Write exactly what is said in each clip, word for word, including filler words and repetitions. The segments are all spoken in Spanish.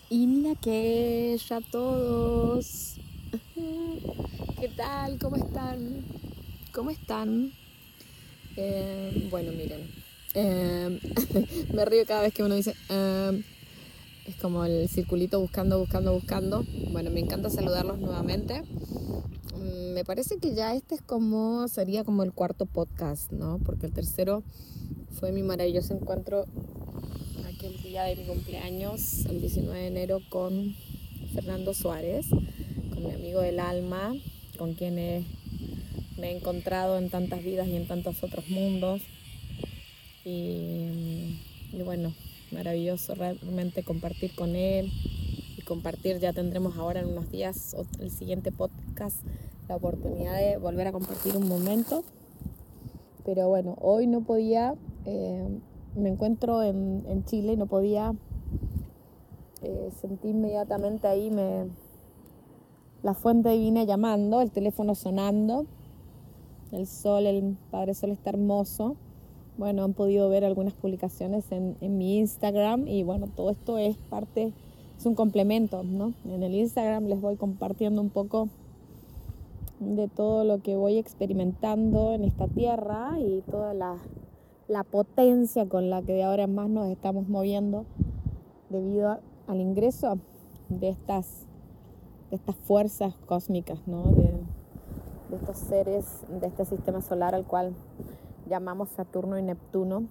Inla que a todos. ¿Qué tal? ¿Cómo están? ¿Cómo están? Eh, bueno, miren. Eh, me río cada vez que uno dice. Eh, es como el circulito buscando, buscando, buscando. Bueno, me encanta saludarlos nuevamente. Mm, me parece que ya este es como. Sería como el cuarto podcast, ¿no? Porque el tercero fue mi maravilloso encuentro aquel día de mi cumpleaños, el diecinueve de enero, con Fernando Suárez, con mi amigo del alma, con quien he, me he encontrado en tantas vidas y en tantos otros mundos. Y, y bueno, maravilloso realmente compartir con él y compartir, ya tendremos ahora en unos días el siguiente podcast, la oportunidad de volver a compartir un momento. Pero bueno, hoy no podía, eh, me encuentro en, en Chile y no podía, eh, sentí inmediatamente ahí me, la fuente divina llamando, el teléfono sonando, el sol, el Padre Sol está hermoso. Bueno, han podido ver algunas publicaciones en, en mi Instagram y bueno, todo esto es parte, es un complemento, ¿no? En el Instagram les voy compartiendo un poco de todo lo que voy experimentando en esta tierra y toda la, la potencia con la que de ahora en más nos estamos moviendo debido a, al ingreso de estas, de estas fuerzas cósmicas, ¿no? De, de estos seres de este sistema solar al cual llamamos Saturno y Neptuno,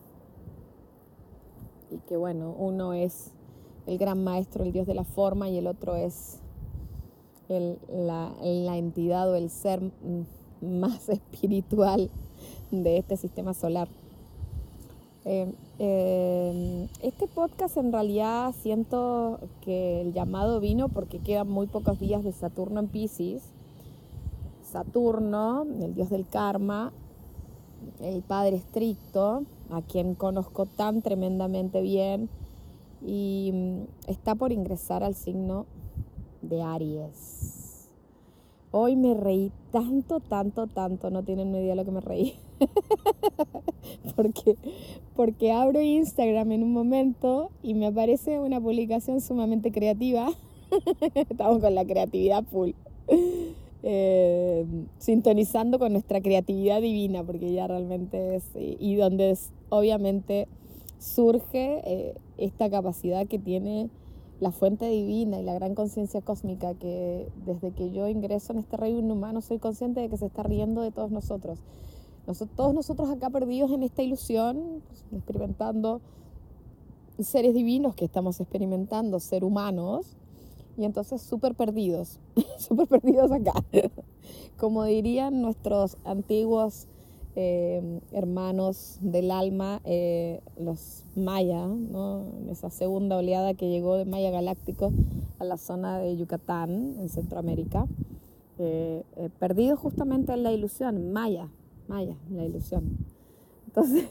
y que bueno, uno es el gran maestro, el dios de la forma, y el otro es el, la, la entidad o el ser más espiritual de este sistema solar. Eh, eh, este podcast en realidad siento que el llamado vino porque quedan muy pocos días de Saturno en Piscis. Saturno, el dios del karma, el padre estricto, a quien conozco tan tremendamente bien, y está por ingresar al signo de Aries. Hoy me reí tanto, tanto, tanto, no tienen ni idea de lo que me reí. porque, porque abro Instagram en un momento y me aparece una publicación sumamente creativa. Estamos con la creatividad full. Eh, sintonizando con nuestra creatividad divina, porque ya realmente es, y, y donde es, obviamente surge eh, esta capacidad que tiene la fuente divina y la gran conciencia cósmica, que desde que yo ingreso en este reino humano soy consciente de que se está riendo de todos nosotros. Nosotros todos nosotros acá perdidos en esta ilusión, experimentando seres divinos que estamos experimentando, ser humanos, y entonces súper perdidos, súper perdidos acá. Como dirían nuestros antiguos eh, hermanos del alma, eh, los maya, ¿no? Esa segunda oleada que llegó de Maya Galáctico a la zona de Yucatán, en Centroamérica, eh, eh, perdidos justamente en la ilusión, maya, maya, la ilusión. Entonces,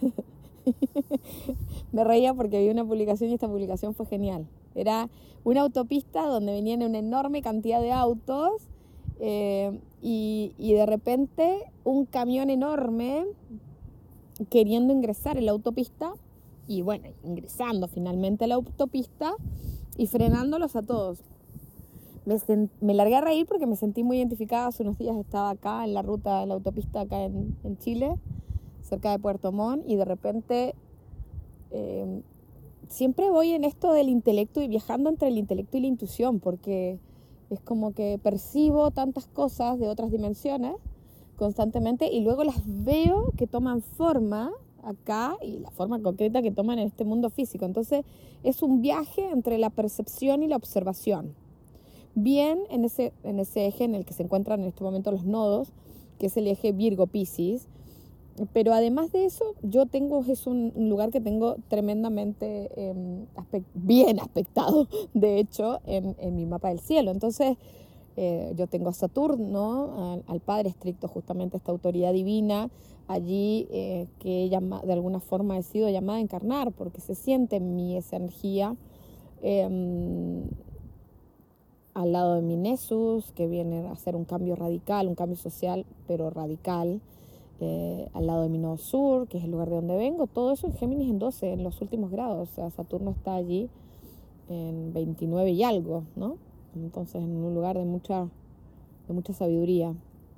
me reía porque vi una publicación y esta publicación fue genial. Era una autopista donde venían una enorme cantidad de autos eh, y, y de repente un camión enorme queriendo ingresar en la autopista y bueno, ingresando finalmente a la autopista y frenándolos a todos. Me, sent, me largué a reír porque me sentí muy identificada. Hace unos días estaba acá en la ruta de la autopista acá en, en Chile, cerca de Puerto Montt, y de repente eh, siempre voy en esto del intelecto y viajando entre el intelecto y la intuición, porque es como que percibo tantas cosas de otras dimensiones constantemente y luego las veo que toman forma acá y la forma concreta que toman en este mundo físico. Entonces es un viaje entre la percepción y la observación. Bien en ese, en ese eje en el que se encuentran en este momento los nodos, que es el eje Virgo-Piscis. Pero además de eso, yo tengo, es un, un lugar que tengo tremendamente eh, aspect, bien aspectado, de hecho, en, en mi mapa del cielo. Entonces, eh, yo tengo a Saturno, al, al Padre estricto, justamente esta autoridad divina, allí eh, que llama, de alguna forma he sido llamada a encarnar, porque se siente en mí esa energía. Eh, al lado de mi Nessus, que viene a hacer un cambio radical, un cambio social, pero radical. Eh, al lado de mi nodo sur, que es el lugar de donde vengo, todo eso en Géminis en doce, en los últimos grados. O sea, Saturno está allí en veintinueve y algo, ¿no? Entonces, en un lugar de mucha, de mucha sabiduría.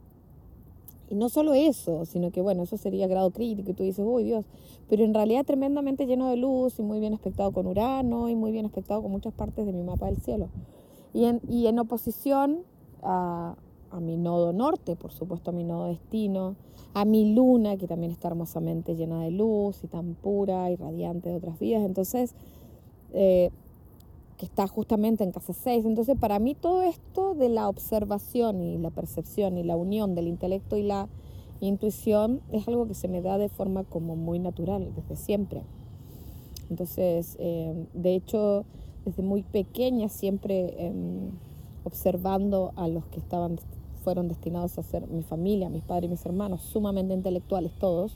Y no solo eso, sino que, bueno, eso sería grado crítico y tú dices, uy, Dios, pero en realidad tremendamente lleno de luz y muy bien aspectado con Urano y muy bien aspectado con muchas partes de mi mapa del cielo. Y en, y en oposición a, a mi nodo norte, por supuesto a mi nodo destino, a mi luna, que también está hermosamente llena de luz y tan pura y radiante de otras vidas. Entonces, eh, que está justamente en casa seis. Entonces, para mí todo esto de la observación y la percepción y la unión del intelecto y la intuición es algo que se me da de forma como muy natural desde siempre. Entonces, eh, de hecho, desde muy pequeña siempre eh, observando a los que estaban, fueron destinados a ser mi familia, mis padres y mis hermanos, sumamente intelectuales todos.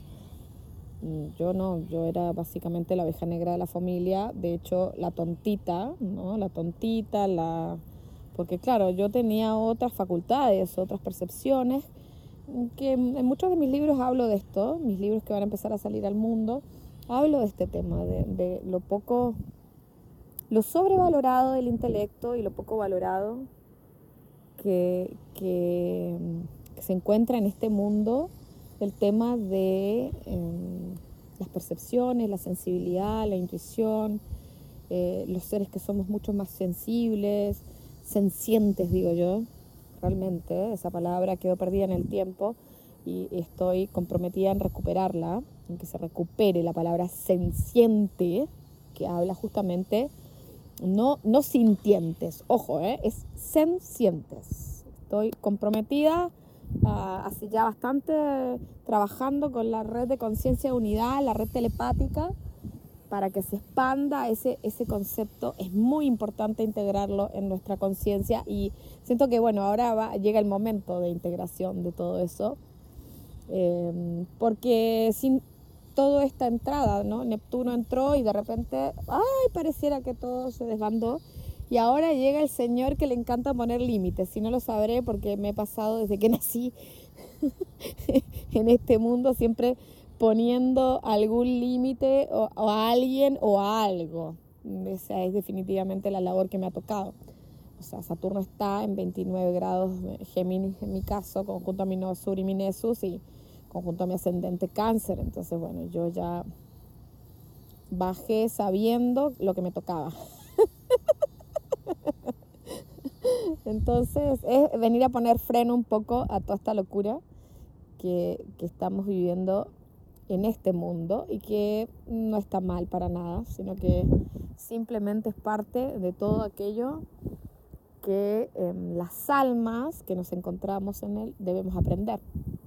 Yo no, yo era básicamente la oveja negra de la familia, de hecho la tontita, ¿no? La tontita, la... porque claro, yo tenía otras facultades, otras percepciones, que en muchos de mis libros hablo de esto, mis libros que van a empezar a salir al mundo, hablo de este tema, de, de lo poco, lo sobrevalorado del intelecto y lo poco valorado que, que, que se encuentra en este mundo, el tema de eh, las percepciones, la sensibilidad, la intuición, eh, los seres que somos mucho más sensibles, sencientes, digo yo, realmente, esa palabra quedó perdida en el tiempo y estoy comprometida en recuperarla, en que se recupere la palabra senciente, que habla justamente, no, no sintientes, ojo, eh, es sencientes. Estoy comprometida Uh, hace ya bastante trabajando con la red de conciencia de unidad, la red telepática, para que se expanda ese, ese concepto. Es muy importante integrarlo en nuestra conciencia y siento que, bueno, ahora va, llega el momento de integración de todo eso, eh, porque sin toda esta entrada, ¿no? Neptuno entró y de repente, ay, pareciera que todo se desbandó. Y ahora llega el señor que le encanta poner límites. Si no lo sabré porque me he pasado desde que nací en este mundo siempre poniendo algún límite o, o a alguien o a algo. Esa es definitivamente la labor que me ha tocado. O sea, Saturno está en veintinueve grados Géminis en mi caso, conjunto a mi nodo sur y mi Nessus y conjunto a mi ascendente Cáncer. Entonces, bueno, yo ya bajé sabiendo lo que me tocaba. Entonces es venir a poner freno un poco a toda esta locura que, que estamos viviendo en este mundo y que no está mal para nada, sino que simplemente es parte de todo aquello que eh, las almas que nos encontramos en él debemos aprender.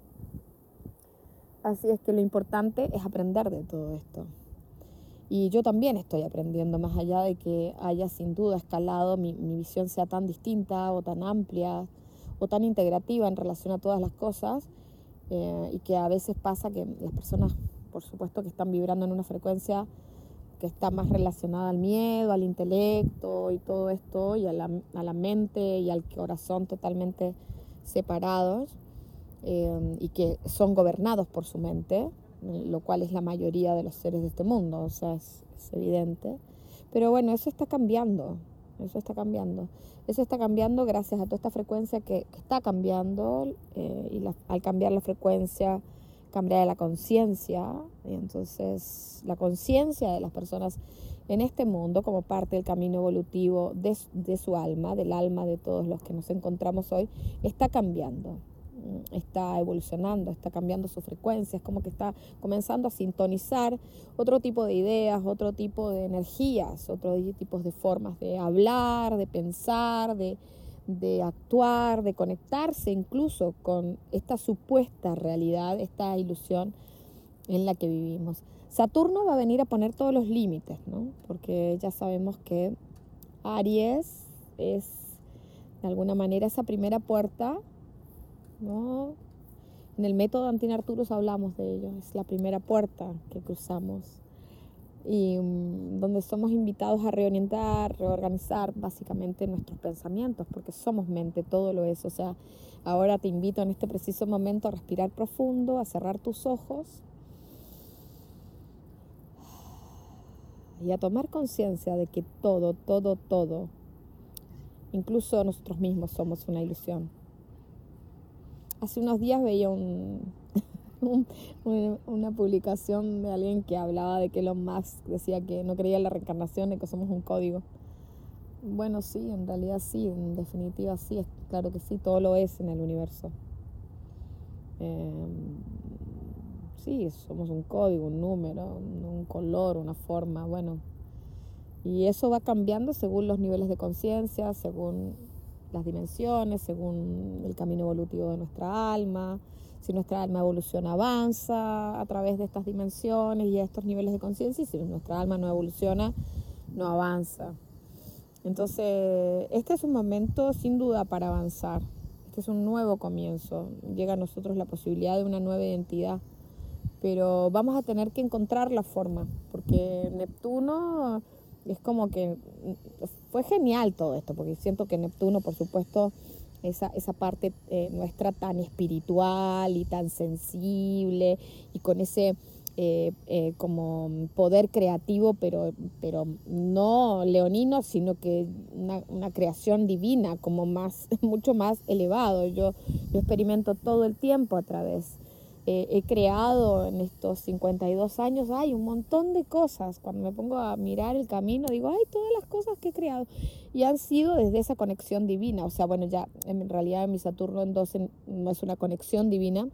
Así es que lo importante es aprender de todo esto. Y yo también estoy aprendiendo, más allá de que haya sin duda escalado, mi, mi visión sea tan distinta o tan amplia o tan integrativa en relación a todas las cosas, eh, y que a veces pasa que las personas, por supuesto, que están vibrando en una frecuencia que está más relacionada al miedo, al intelecto y todo esto, y a la, a la mente y al corazón totalmente separados, eh, y que son gobernados por su mente, lo cual es la mayoría de los seres de este mundo, o sea, es, es evidente. Pero bueno, eso está cambiando, eso está cambiando. Eso está cambiando gracias a toda esta frecuencia que, que está cambiando, eh, y la, al cambiar la frecuencia, cambia la conciencia, y entonces la conciencia de las personas en este mundo, como parte del camino evolutivo de, de su alma, del alma de todos los que nos encontramos hoy, está cambiando. Está evolucionando, está cambiando su frecuencia, es como que está comenzando a sintonizar otro tipo de ideas, otro tipo de energías, otros tipos de formas de hablar, de pensar, de, de actuar, de conectarse incluso con esta supuesta realidad, esta ilusión en la que vivimos. Saturno va a venir a poner todos los límites, ¿no? Porque ya sabemos que Aries es de alguna manera esa primera puerta, ¿no? En el método Antin Arturus hablamos de ello, es la primera puerta que cruzamos y um, donde somos invitados a reorientar, reorganizar básicamente nuestros pensamientos, porque somos mente, todo lo es. O sea, ahora te invito en este preciso momento a respirar profundo, a cerrar tus ojos y a tomar conciencia de que todo, todo, todo, incluso nosotros mismos somos una ilusión. Hace unos días veía un, un, un, una publicación de alguien que hablaba de que Elon Musk decía que no creía en la reencarnación y que somos un código. Bueno, sí, en realidad sí, en definitiva sí, es claro que sí, todo lo es en el universo. Eh, sí, somos un código, un número, un color, una forma, bueno. Y eso va cambiando según los niveles de conciencia, según las dimensiones, según el camino evolutivo de nuestra alma. Si nuestra alma evoluciona, avanza a través de estas dimensiones y a estos niveles de conciencia, y si nuestra alma no evoluciona, no avanza. Entonces, este es un momento sin duda para avanzar. Este es un nuevo comienzo. Llega a nosotros la posibilidad de una nueva identidad. Pero vamos a tener que encontrar la forma, porque Neptuno es como que fue genial todo esto, porque siento que Neptuno, por supuesto, esa, esa parte eh, nuestra tan espiritual y tan sensible y con ese eh, eh, como poder creativo, pero, pero no leonino, sino que una, una creación divina, como más, mucho más elevado. Yo, yo experimento todo el tiempo a través. Eh, he creado en estos cincuenta y dos años, hay un montón de cosas. Cuando me pongo a mirar el camino, digo, ay, todas las cosas que he creado. Y han sido desde esa conexión divina. O sea, bueno, ya en realidad mi Saturno en doce no es una conexión divina.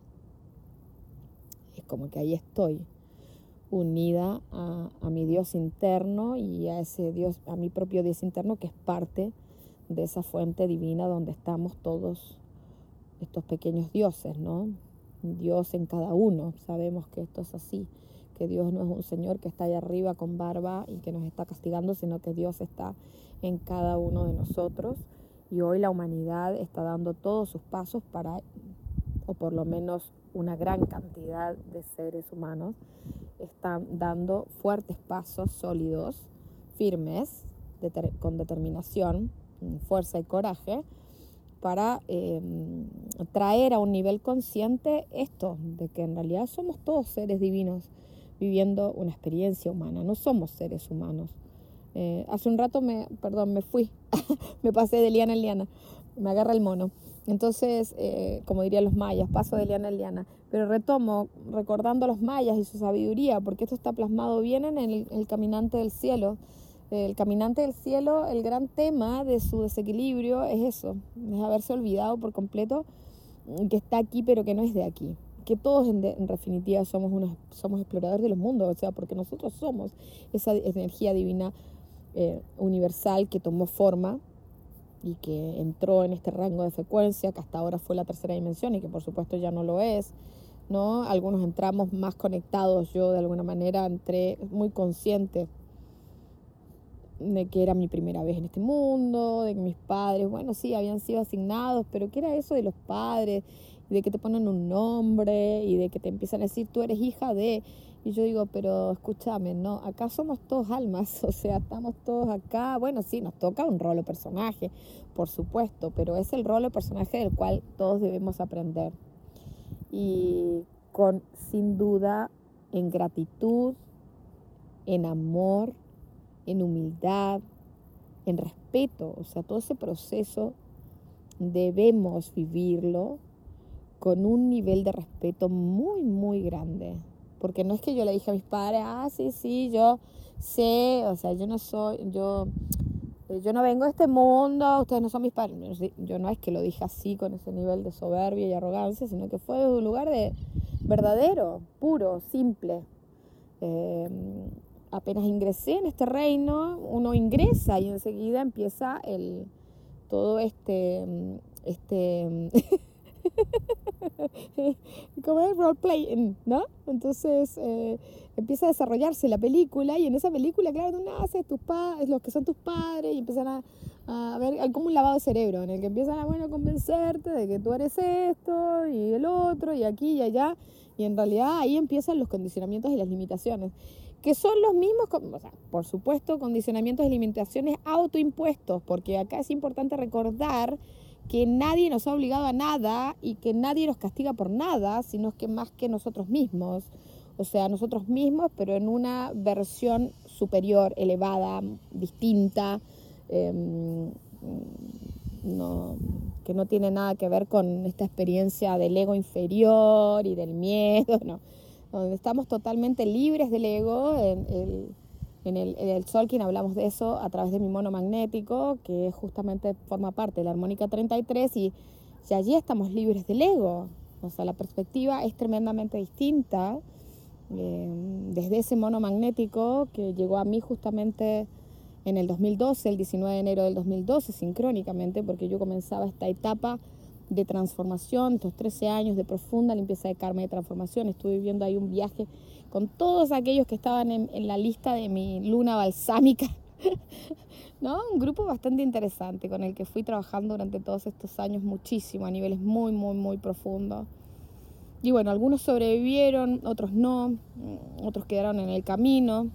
Es como que ahí estoy, unida a, a mi Dios interno y a ese Dios, a mi propio Dios interno, que es parte de esa fuente divina donde estamos todos estos pequeños dioses, ¿no? Dios en cada uno. Sabemos que esto es así, que Dios no es un señor que está allá arriba con barba y que nos está castigando, sino que Dios está en cada uno de nosotros. Y hoy la humanidad está dando todos sus pasos para, o por lo menos una gran cantidad de seres humanos, están dando fuertes pasos sólidos, firmes, deter- con determinación, fuerza y coraje, para eh, traer a un nivel consciente esto, de que en realidad somos todos seres divinos viviendo una experiencia humana, no somos seres humanos. Eh, hace un rato me, perdón, me fui, me pasé de liana en liana, me agarra el mono. Entonces, eh, como dirían los mayas, paso de liana en liana, pero retomo recordando a los mayas y su sabiduría, porque esto está plasmado bien en el, el Caminante del Cielo. El Caminante del Cielo, el gran tema de su desequilibrio es eso, es haberse olvidado por completo que está aquí pero que no es de aquí, que todos en, de, en definitiva somos, unos, somos exploradores de los mundos, o sea, porque nosotros somos esa energía divina eh, universal que tomó forma y que entró en este rango de frecuencia, que hasta ahora fue la tercera dimensión y que por supuesto ya no lo es, ¿no? Algunos entramos más conectados, yo de alguna manera entré muy consciente de que era mi primera vez en este mundo, de que mis padres, bueno, sí, habían sido asignados, pero ¿qué era eso de los padres? Y de que te ponen un nombre y de que te empiezan a decir, tú eres hija de... Y yo digo, pero escúchame, no, acá somos todos almas, o sea, estamos todos acá. Bueno, sí, nos toca un rol o personaje, por supuesto, pero es el rol o personaje del cual todos debemos aprender. Y con, sin duda, en gratitud, en amor, en humildad, en respeto, o sea, todo ese proceso debemos vivirlo con un nivel de respeto muy, muy grande. Porque no es que yo le dije a mis padres, ah, sí, sí, yo sé, o sea, yo no soy, yo, yo no vengo de este mundo, ustedes no son mis padres. Yo, yo no es que lo dije así con ese nivel de soberbia y arrogancia, sino que fue de un lugar de verdadero, puro, simple. Eh, apenas ingresé en este reino, uno ingresa y enseguida empieza el todo este este como el roleplay, ¿no? Entonces eh, empieza a desarrollarse la película y en esa película, claro, tú naces, tus padres, los que son tus padres y empiezan a, a ver, hay como un lavado de cerebro en el que empiezan a, bueno, convencerte de que tú eres esto y el otro y aquí y allá y en realidad ahí empiezan los condicionamientos y las limitaciones, que son los mismos, o sea, por supuesto, condicionamientos y limitaciones autoimpuestos, porque acá es importante recordar que nadie nos ha obligado a nada y que nadie nos castiga por nada, sino que más que nosotros mismos. O sea, nosotros mismos, pero en una versión superior, elevada, distinta, eh, no, que no tiene nada que ver con esta experiencia del ego inferior y del miedo, no. Donde estamos totalmente libres del ego. En el, en el, en el Tzolk'in hablamos de eso a través de mi mono magnético, que justamente forma parte de la armónica treinta y tres, y, y allí estamos libres del ego. O sea, la perspectiva es tremendamente distinta. Eh, desde ese mono magnético que llegó a mí justamente en el dos mil doce, el diecinueve de enero del dos mil doce, sincrónicamente, porque yo comenzaba esta etapa de transformación, estos trece años de profunda limpieza de karma y de transformación. Estuve viviendo ahí un viaje con todos aquellos que estaban en, en la lista de mi luna balsámica, ¿no? Un grupo bastante interesante con el que fui trabajando durante todos estos años muchísimo, a niveles muy, muy, muy profundos. Y bueno, algunos sobrevivieron, otros no, otros quedaron en el camino.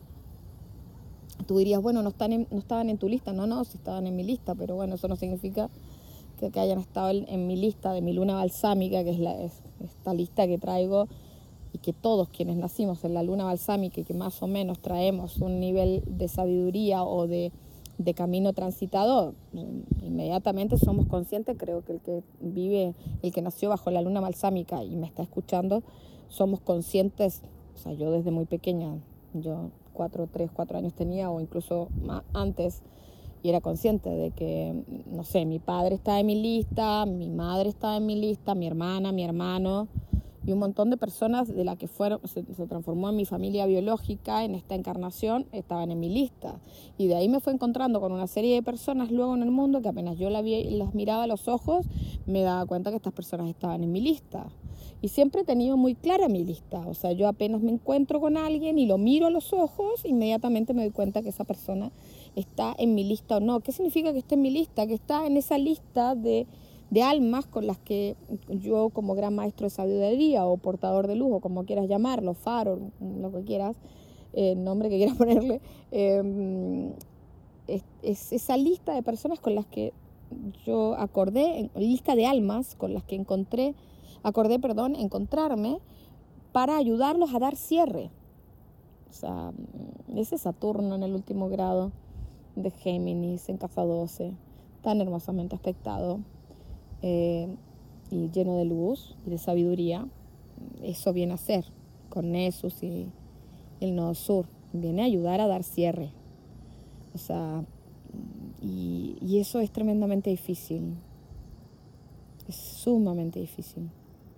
Tú dirías, bueno, no, están en, no estaban en tu lista. No, no, sí estaban en mi lista, pero bueno, eso no significa que, que hayan estado en, en mi lista de mi luna balsámica, que es, la, es esta lista que traigo, y que todos quienes nacimos en la luna balsámica y que más o menos traemos un nivel de sabiduría o de, de camino transitado, inmediatamente somos conscientes. Creo que el que vive, el que nació bajo la luna balsámica y me está escuchando, somos conscientes. O sea, yo desde muy pequeña, yo cuatro, tres, cuatro años tenía, o incluso más antes, y era consciente de que, no sé, mi padre estaba en mi lista, mi madre estaba en mi lista, mi hermana, mi hermano, y un montón de personas de las que fueron, se, se transformó en mi familia biológica en esta encarnación, estaban en mi lista. Y de ahí me fue encontrando con una serie de personas luego en el mundo que apenas yo la vi, las miraba a los ojos, me daba cuenta que estas personas estaban en mi lista. Y siempre he tenido muy clara mi lista. O sea, yo apenas me encuentro con alguien y lo miro a los ojos, inmediatamente me doy cuenta que esa persona está en mi lista o no. ¿Qué significa que esté en mi lista? Que está en esa lista de, de almas con las que yo, como gran maestro de sabiduría o portador de luz, o como quieras llamarlo, faro, lo que quieras, el eh, nombre que quieras ponerle, eh, es, es esa lista de personas con las que yo acordé, lista de almas con las que encontré, acordé, perdón, encontrarme para ayudarlos a dar cierre. O sea, ese Saturno en el último grado de Géminis, en casa doce, tan hermosamente aspectado, eh, y lleno de luz y de sabiduría, eso viene a ser con Nessus y el Nodo Sur, viene a ayudar a dar cierre. O sea, y, y eso es tremendamente difícil, es sumamente difícil.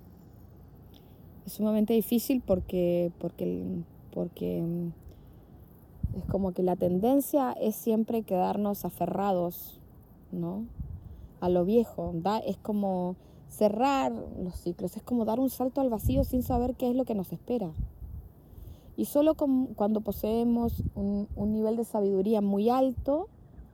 Es sumamente difícil porque, porque, porque es como que la tendencia es siempre quedarnos aferrados, ¿no?, a lo viejo. Da, es como cerrar los ciclos, es como dar un salto al vacío sin saber qué es lo que nos espera. Y solo con, cuando poseemos un, un nivel de sabiduría muy alto,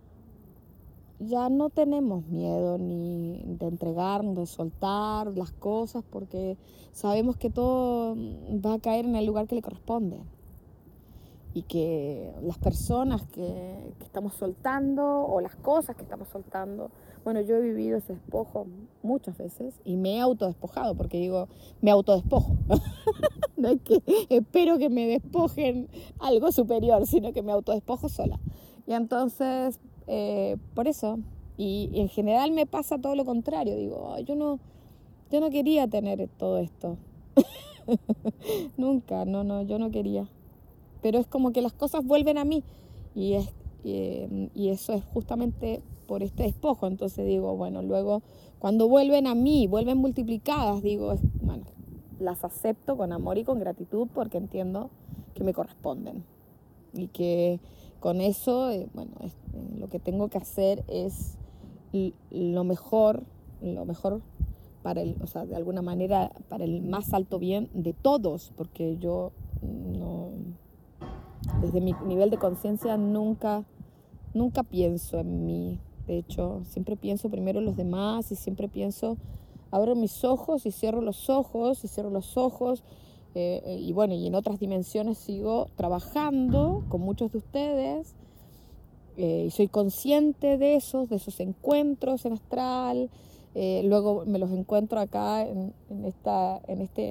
ya no tenemos miedo ni de entregarnos, de soltar las cosas, porque sabemos que todo va a caer en el lugar que le corresponde. Y que las personas que, que estamos soltando, o las cosas que estamos soltando, bueno, yo he vivido ese despojo muchas veces y me he autodespojado, porque digo, me autodespojo. No es que espero que me despojen algo superior, sino que me autodespojo sola. Y entonces, eh, por eso, y, y en general me pasa todo lo contrario. Digo, oh, yo no, yo no quería tener todo esto. Nunca, no, no, yo no quería. Pero es como que las cosas vuelven a mí, y, es, y, y eso es justamente por este despojo. Entonces digo, bueno, luego cuando vuelven a mí, vuelven multiplicadas, digo, es, bueno, las acepto con amor y con gratitud, porque entiendo que me corresponden y que con eso, eh, bueno, es, eh, lo que tengo que hacer es l- lo mejor, lo mejor para el, o sea, de alguna manera para el más alto bien de todos, porque yo no, desde mi nivel de conciencia nunca, nunca pienso en mí. De hecho, siempre pienso primero en los demás, y siempre pienso, abro mis ojos y cierro los ojos y cierro los ojos. Eh, y bueno, y en otras dimensiones sigo trabajando con muchos de ustedes, eh, y soy consciente de esos, de esos encuentros en astral. Eh, luego me los encuentro acá en, en, esta, en este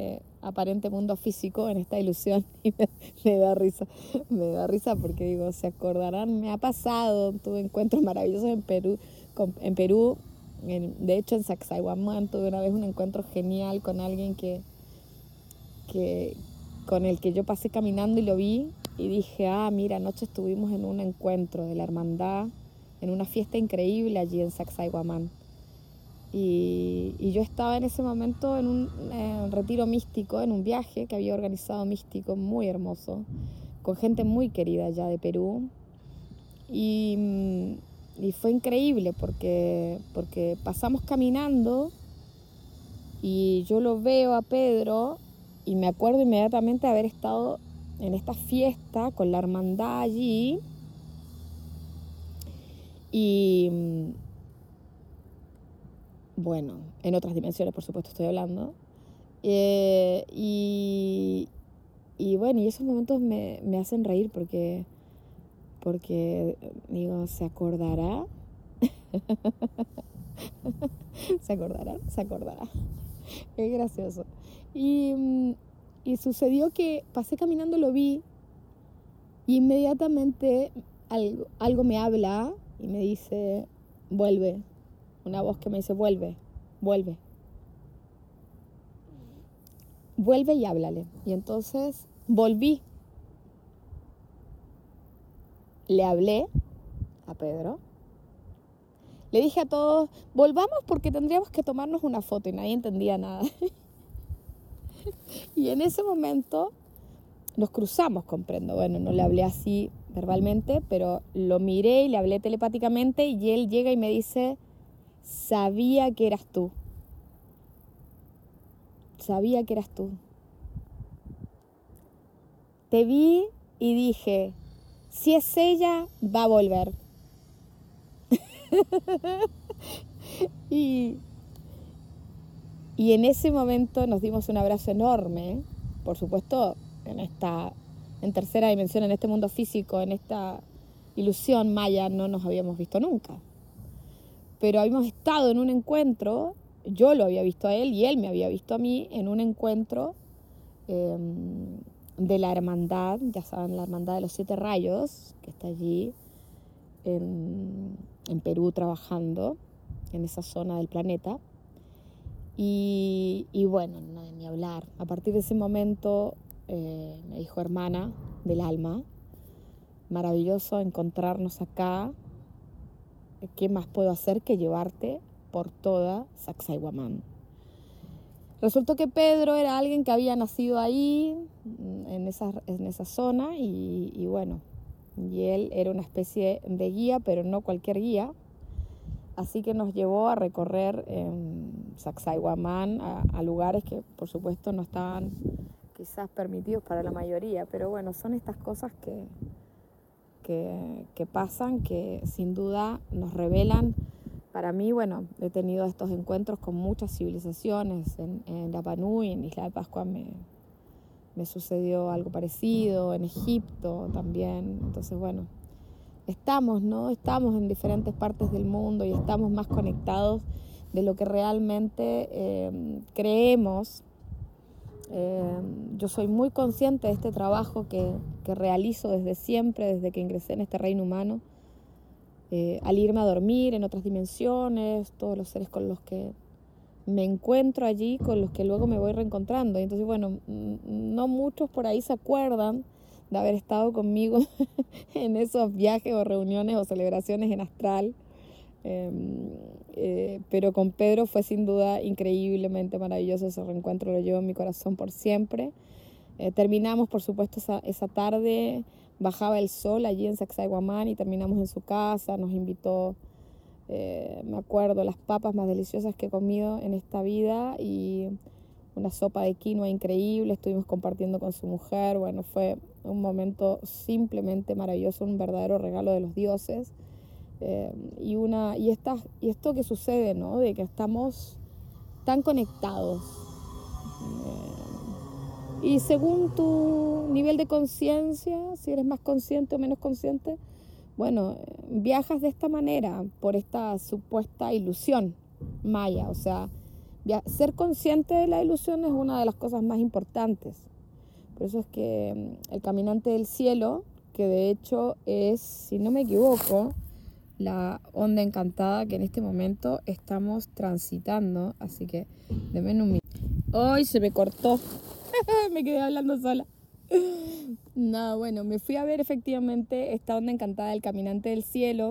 aparente mundo físico, en esta ilusión, y me, me da risa, me da risa porque digo, se acordarán, me ha pasado, tuve encuentros maravillosos en Perú, con, en Perú, en, de hecho en Sacsayhuamán tuve una vez un encuentro genial con alguien que, que, con el que yo pasé caminando y lo vi, y dije, ah, mira, anoche estuvimos en un encuentro de la hermandad, en una fiesta increíble allí en Sacsayhuamán. Y, y yo estaba en ese momento en un eh, retiro místico, en un viaje que había organizado místico, muy hermoso, con gente muy querida allá de Perú. Y, y fue increíble porque, porque pasamos caminando y yo lo veo a Pedro y me acuerdo inmediatamente de haber estado en esta fiesta con la hermandad allí. Y bueno, en otras dimensiones, por supuesto, estoy hablando. Eh, y, y bueno, y esos momentos me, me hacen reír porque, porque digo, ¿se acordará? ¿Se acordará? ¿Se acordará? Es gracioso. Y, y sucedió que pasé caminando, lo vi, y inmediatamente algo, algo me habla y me dice, vuelve. Una voz que me dice, vuelve, vuelve. Vuelve y háblale. Y entonces volví. Le hablé a Pedro. Le dije a todos, volvamos porque tendríamos que tomarnos una foto, y nadie entendía nada. Y en ese momento nos cruzamos, comprendo. Bueno, no le hablé así verbalmente, pero lo miré y le hablé telepáticamente, y él llega y me dice, sabía que eras tú. Sabía que eras tú. Te vi y dije, si es ella, va a volver. y, y en ese momento nos dimos un abrazo enorme, por supuesto, en esta, en tercera dimensión, en este mundo físico, en esta ilusión maya, no nos habíamos visto nunca. Pero habíamos estado en un encuentro, yo lo había visto a él y él me había visto a mí en un encuentro eh, de la hermandad, ya saben, la hermandad de los siete rayos, que está allí en, en Perú trabajando en esa zona del planeta. Y, y bueno, no de ni hablar. A partir de ese momento eh, me dijo, hermana del alma, maravilloso encontrarnos acá. ¿Qué más puedo hacer que llevarte por toda Sacsayhuamán? Resultó que Pedro era alguien que había nacido ahí, en esa, en esa zona, y, y bueno, y él era una especie de guía, pero no cualquier guía. Así que nos llevó a recorrer eh, Sacsayhuamán a, a lugares que, por supuesto, no estaban quizás permitidos para la mayoría, pero bueno, son estas cosas que, que, que pasan, que sin duda nos revelan. Para mí, bueno, he tenido estos encuentros con muchas civilizaciones. En, en Rapa Nui, en Isla de Pascua, me, me sucedió algo parecido, en Egipto también. Entonces, bueno, estamos, ¿no? Estamos en diferentes partes del mundo y estamos más conectados de lo que realmente eh, creemos. Eh, yo soy muy consciente de este trabajo que, que realizo desde siempre, desde que ingresé en este reino humano. Eh, al irme a dormir en otras dimensiones, todos los seres con los que me encuentro allí, con los que luego me voy reencontrando. Y entonces, bueno, no muchos por ahí se acuerdan de haber estado conmigo en esos viajes o reuniones o celebraciones en astral. Eh, eh, pero con Pedro fue sin duda increíblemente maravilloso ese reencuentro, lo llevo en mi corazón por siempre. Eh, terminamos, por supuesto, esa, esa tarde, bajaba el sol allí en Sacsayhuamán y terminamos en su casa, nos invitó, eh, me acuerdo, las papas más deliciosas que he comido en esta vida y una sopa de quinoa increíble, estuvimos compartiendo con su mujer, bueno, fue un momento simplemente maravilloso, un verdadero regalo de los dioses. Eh, y, una, y, esta, y esto que sucede, ¿no? De que estamos tan conectados. Eh, y según tu nivel de conciencia, si eres más consciente o menos consciente, bueno, viajas de esta manera por esta supuesta ilusión maya. O sea, via- ser consciente de la ilusión es una de las cosas más importantes. Por eso es que mm, el caminante del cielo, que de hecho es, si no me equivoco, la onda encantada que en este momento estamos transitando, así que denme un minuto. Hoy se me cortó, me quedé hablando sola. Nada, bueno, me fui a ver efectivamente esta onda encantada del caminante del cielo.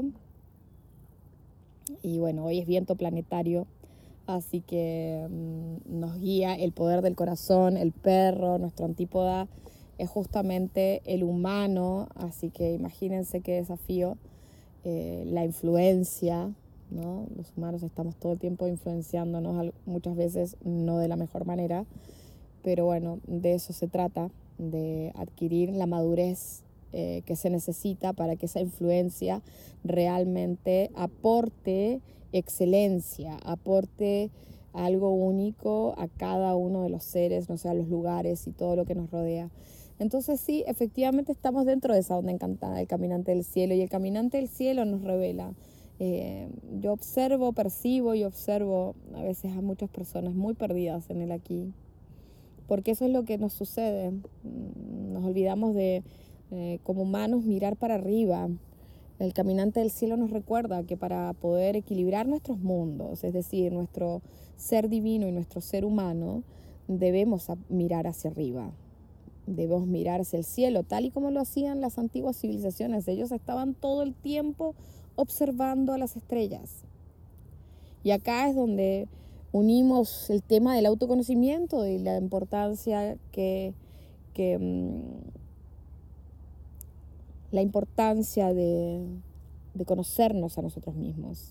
Y bueno, hoy es viento planetario, así que mmm, nos guía el poder del corazón, el perro, nuestro antípoda es justamente el humano, así que imagínense qué desafío, eh, la influencia, ¿no? Los humanos estamos todo el tiempo influenciándonos, muchas veces no de la mejor manera, pero bueno, de eso se trata, de adquirir la madurez eh, que se necesita para que esa influencia realmente aporte excelencia, aporte algo único a cada uno de los seres, no sé, a los lugares y todo lo que nos rodea. Entonces sí, efectivamente estamos dentro de esa onda encantada, el caminante del cielo, y el caminante del cielo nos revela. Eh, yo observo, percibo y observo a veces a muchas personas muy perdidas en el aquí, porque eso es lo que nos sucede. Nos olvidamos de, eh, como humanos, mirar para arriba. El caminante del cielo nos recuerda que para poder equilibrar nuestros mundos, es decir, nuestro ser divino y nuestro ser humano, debemos mirar hacia arriba. Debemos mirar hacia el cielo, tal y como lo hacían las antiguas civilizaciones. Ellos estaban todo el tiempo observando a las estrellas. Y acá es donde unimos el tema del autoconocimiento y la importancia que, que mmm, la importancia de, de conocernos a nosotros mismos.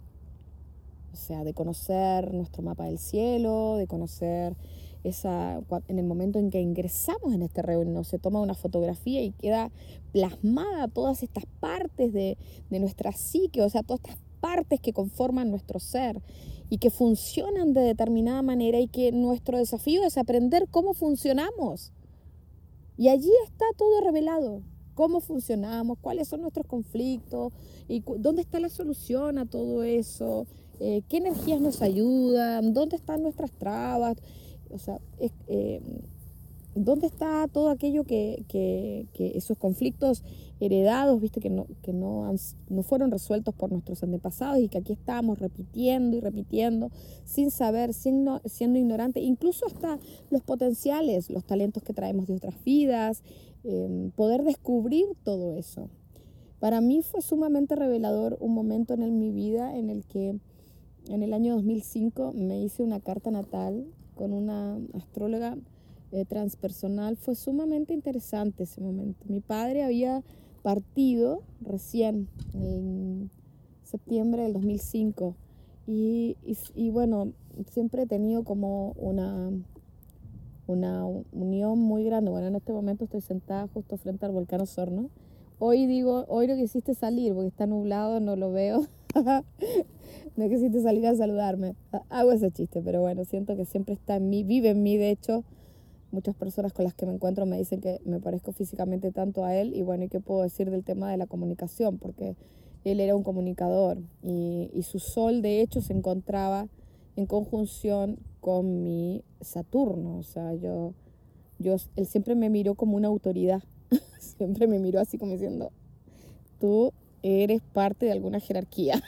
O sea, de conocer nuestro mapa del cielo, de conocer esa, en el momento en que ingresamos en este reino, se toma una fotografía y queda plasmada todas estas partes de, de nuestra psique, o sea, todas estas partes que conforman nuestro ser y que funcionan de determinada manera, y que nuestro desafío es aprender cómo funcionamos. Y allí está todo revelado, cómo funcionamos, cuáles son nuestros conflictos y dónde está la solución a todo eso, eh, qué energías nos ayudan, dónde están nuestras trabas, o sea, es, eh, dónde está todo aquello que, que, que esos conflictos heredados, viste, que no, que no, han, no fueron resueltos por nuestros antepasados, y que aquí estamos repitiendo y repitiendo sin saber, siendo, siendo ignorantes, incluso hasta los potenciales, los talentos que traemos de otras vidas, eh, poder descubrir todo eso. Para mí fue sumamente revelador un momento en mi vida en el que en el año dos mil cinco me hice una carta natal con una astróloga eh, transpersonal. Fue sumamente interesante ese momento. Mi padre había partido recién en septiembre del dos mil cinco y, y, y bueno, siempre he tenido como una, una unión muy grande. Bueno, en este momento estoy sentada justo frente al volcán Osorno. Hoy digo, hoy no quisiste salir porque está nublado, no lo veo. No quisiste salir a saludarme. Hago ese chiste, pero bueno, siento que siempre está en mí, vive en mí. De hecho, muchas personas con las que me encuentro me dicen que me parezco físicamente tanto a él. Y bueno, ¿y qué puedo decir del tema de la comunicación? Porque él era un comunicador y, y su sol, de hecho, se encontraba en conjunción con mi Saturno. O sea, yo, yo, él siempre me miró como una autoridad. Siempre me miró así como diciendo, tú eres parte de alguna jerarquía.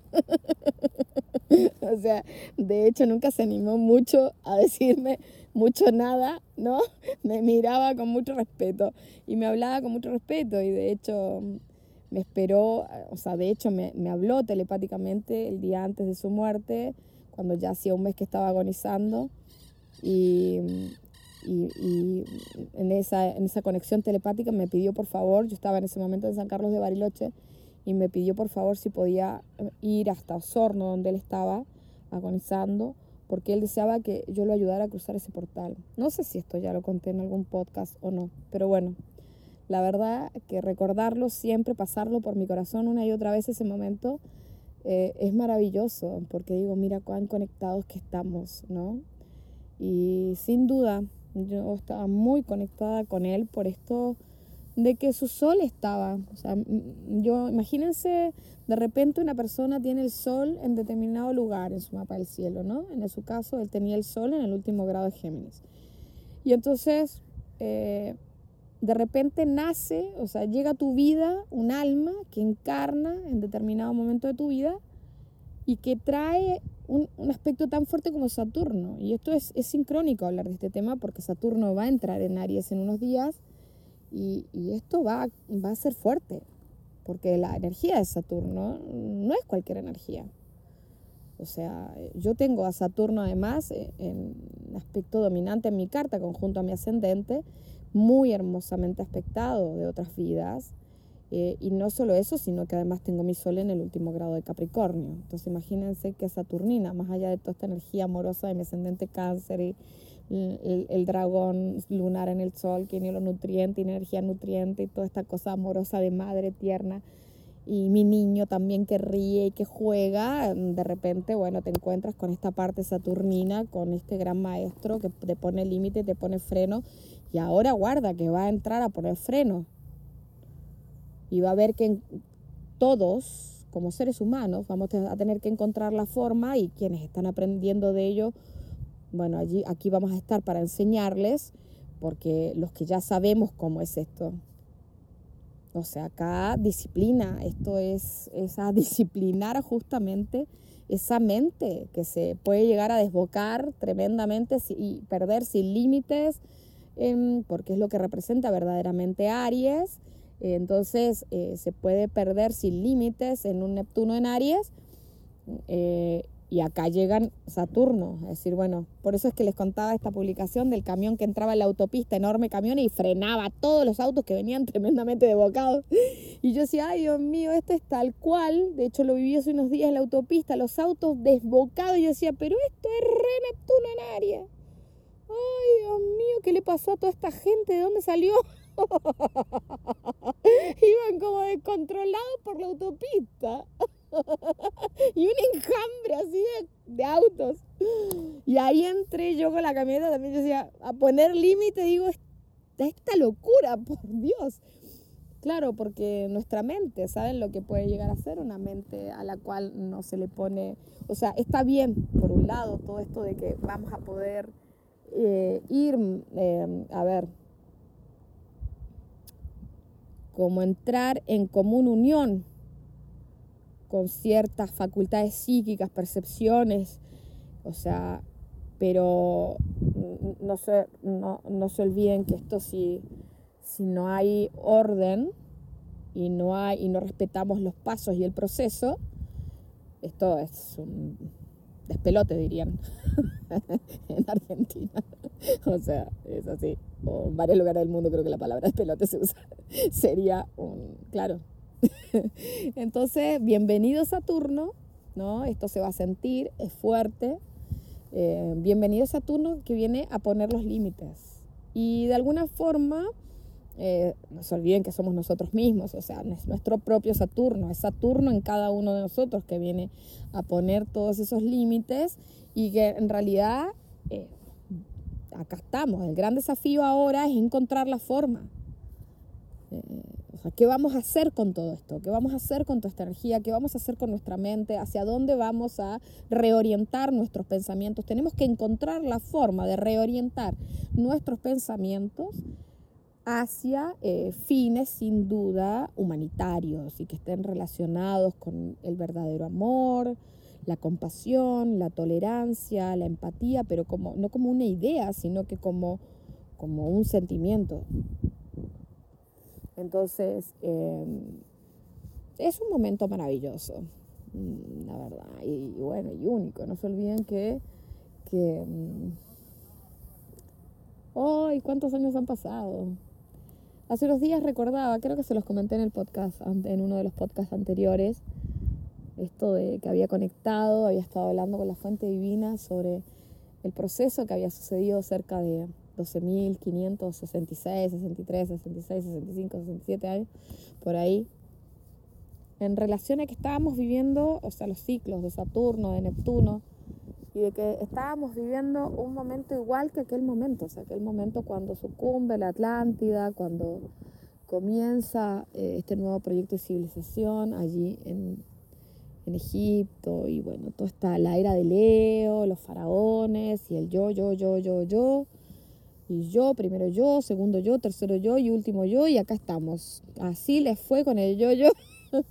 O sea, de hecho nunca se animó mucho a decirme mucho nada, ¿no? Me miraba con mucho respeto y me hablaba con mucho respeto, y de hecho me esperó, o sea, de hecho me, me habló telepáticamente el día antes de su muerte, cuando ya hacía un mes que estaba agonizando, y, y, y en, esa, en esa conexión telepática me pidió por favor, yo estaba en ese momento en San Carlos de Bariloche, y me pidió por favor si podía ir hasta Osorno, donde él estaba agonizando, porque él deseaba que yo lo ayudara a cruzar ese portal. No sé si esto ya lo conté en algún podcast o no, pero bueno, la verdad que recordarlo siempre, pasarlo por mi corazón una y otra vez ese momento, eh, es maravilloso, porque digo, mira cuán conectados que estamos, ¿no? Y sin duda, yo estaba muy conectada con él por esto de que su sol estaba. O sea, yo, imagínense, de repente una persona tiene el sol en determinado lugar en su mapa del cielo, ¿no? En su caso, él tenía el sol en el último grado de Géminis. Y entonces, eh, de repente nace, o sea, llega a tu vida un alma que encarna en determinado momento de tu vida y que trae un, un aspecto tan fuerte como Saturno. Y esto es, es sincrónico hablar de este tema porque Saturno va a entrar en Aries en unos días y, y esto va, va a ser fuerte porque la energía de Saturno no es cualquier energía. O sea, yo tengo a Saturno además en aspecto dominante en mi carta, conjunto a mi ascendente, muy hermosamente aspectado de otras vidas. Eh, y no solo eso, sino que además tengo mi sol en el último grado de Capricornio. Entonces imagínense que Saturnina, más allá de toda esta energía amorosa de mi ascendente Cáncer y el, el, el dragón lunar en el sol, que tiene los nutrientes, energía nutriente y toda esta cosa amorosa de madre tierna, y mi niño también que ríe y que juega, de repente, bueno, te encuentras con esta parte saturnina, con este gran maestro que te pone límite, te pone freno, y ahora guarda que va a entrar a poner freno. Y va a ver que todos, como seres humanos, vamos a tener que encontrar la forma, y quienes están aprendiendo de ello, bueno, allí, aquí vamos a estar para enseñarles, porque los que ya sabemos cómo es esto. O sea, acá disciplina, esto es, es a disciplinar justamente esa mente que se puede llegar a desbocar tremendamente y perder sin límites, eh, porque es lo que representa verdaderamente Aries. Eh, entonces eh, se puede perder sin límites en un Neptuno en Aries, eh, y acá llegan Saturno, es decir, bueno, por eso es que les contaba esta publicación del camión que entraba en la autopista, enorme camión, y frenaba a todos los autos que venían tremendamente desbocados. Y yo decía, ay, Dios mío, esto es tal cual. De hecho, lo viví hace unos días en la autopista, los autos desbocados. Y yo decía, pero esto es re Neptuno en Aries. Ay, Dios mío, ¿qué le pasó a toda esta gente? ¿De dónde salió? Iban como descontrolados por la autopista. Y un enjambre así de, de autos. Y ahí entré yo con la camioneta también. Yo decía, a poner límite, digo, esta, esta locura, por Dios. Claro, porque nuestra mente, ¿saben lo que puede llegar a ser? Una mente a la cual no se le pone... O sea, está bien, por un lado, todo esto de que vamos a poder eh, ir, eh, a ver, como entrar en común unión con ciertas facultades psíquicas, percepciones, o sea, pero no se, no, no se olviden que esto si, si no hay orden y no, hay, y no respetamos los pasos y el proceso, esto es un despelote, dirían en Argentina. O sea, es así. O en varios lugares del mundo creo que la palabra despelote se usa. Sería un, claro. Entonces, bienvenido Saturno, ¿no? Esto se va a sentir, es fuerte. Eh, bienvenido Saturno, que viene a poner los límites. Y de alguna forma, eh, no se olviden que somos nosotros mismos, o sea, es nuestro propio Saturno, es Saturno en cada uno de nosotros que viene a poner todos esos límites, y que en realidad, eh, acá estamos. El gran desafío ahora es encontrar la forma. Eh, o sea, ¿qué vamos a hacer con todo esto? ¿Qué vamos a hacer con toda esta energía? ¿Qué vamos a hacer con nuestra mente? ¿Hacia dónde vamos a reorientar nuestros pensamientos? Tenemos que encontrar la forma de reorientar nuestros pensamientos hacia eh, fines sin duda humanitarios y que estén relacionados con el verdadero amor, la compasión, la tolerancia, la empatía, pero como, no como una idea, sino que como, como un sentimiento. Entonces, eh, es un momento maravilloso, la verdad, y, y bueno, y único. No se olviden que, que ¡ay! ¿Cuántos años han pasado? Hace unos días recordaba, creo que se los comenté en el podcast, en uno de los podcasts anteriores, esto de que había conectado, había estado hablando con la fuente divina sobre el proceso que había sucedido cerca de doce mil quinientos sesenta y seis, sesenta y tres, sesenta y seis, sesenta y cinco, sesenta y siete años, por ahí, en relación a que estábamos viviendo, o sea, los ciclos de Saturno, de Neptuno, y de que estábamos viviendo un momento igual que aquel momento, o sea, aquel momento cuando sucumbe la Atlántida, cuando, comienza eh, este nuevo proyecto de civilización allí en, en Egipto, y bueno, toda esta, la era de Leo, los faraones, y el yo, yo, yo, yo, yo, y yo, primero yo, segundo yo, tercero yo y último yo, y acá estamos. Así les fue con el yo, yo.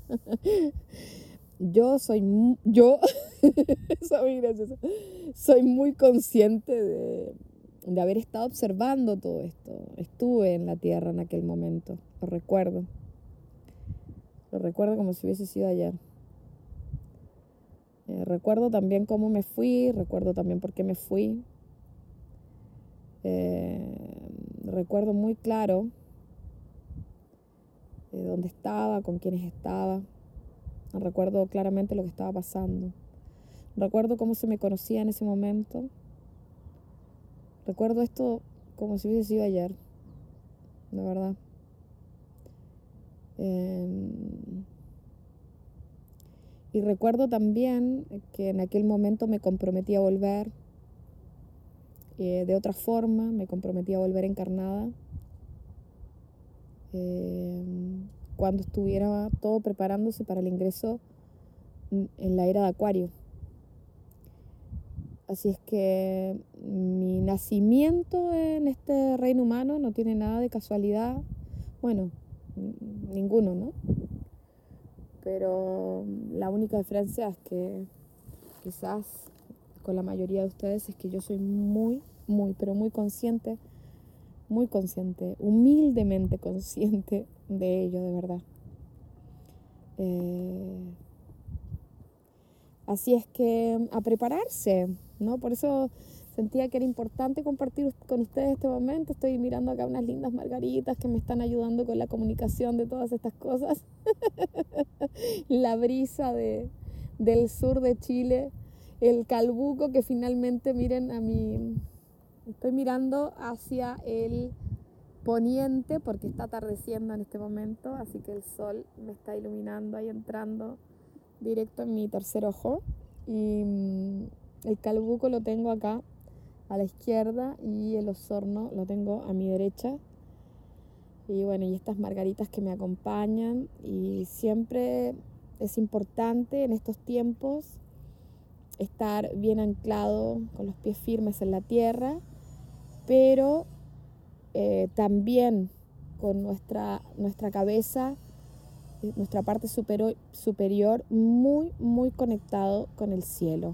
Yo soy, yo, soy gracioso, soy muy consciente de, de haber estado observando todo esto. Estuve en la Tierra en aquel momento, lo recuerdo. Lo recuerdo como si hubiese sido ayer. Eh, recuerdo también cómo me fui, recuerdo también por qué me fui. Eh, recuerdo muy claro eh, dónde estaba, con quiénes estaba. Recuerdo claramente lo que estaba pasando. Recuerdo cómo se me conocía en ese momento. Recuerdo esto como si hubiese sido ayer, de verdad. Eh, y recuerdo también que en aquel momento me comprometí a volver eh, de otra forma, me comprometí a volver encarnada. Eh, cuando estuviera todo preparándose para el ingreso en la era de Acuario. Así es que mi nacimiento en este reino humano no tiene nada de casualidad. Bueno, ninguno, ¿no? Pero la única diferencia es que quizás con la mayoría de ustedes es que yo soy muy, muy, pero muy consciente, muy consciente, humildemente consciente de ello, de verdad. Eh, así es que a prepararse, ¿no? Por eso sentía que era importante compartir con ustedes este momento. Estoy mirando acá unas lindas margaritas que me están ayudando con la comunicación de todas estas cosas. La brisa de, del sur de Chile, el calbuco que finalmente, miren a mí, estoy mirando hacia el poniente porque está atardeciendo en este momento, así que el sol me está iluminando ahí, entrando directo en mi tercer ojo, y el calbuco lo tengo acá a la izquierda y el osorno lo tengo a mi derecha. Y bueno, y estas margaritas que me acompañan, y siempre es importante en estos tiempos estar bien anclado, con los pies firmes en la tierra, pero eh, también con nuestra, nuestra cabeza, nuestra parte superior, superior muy, muy conectado con el cielo.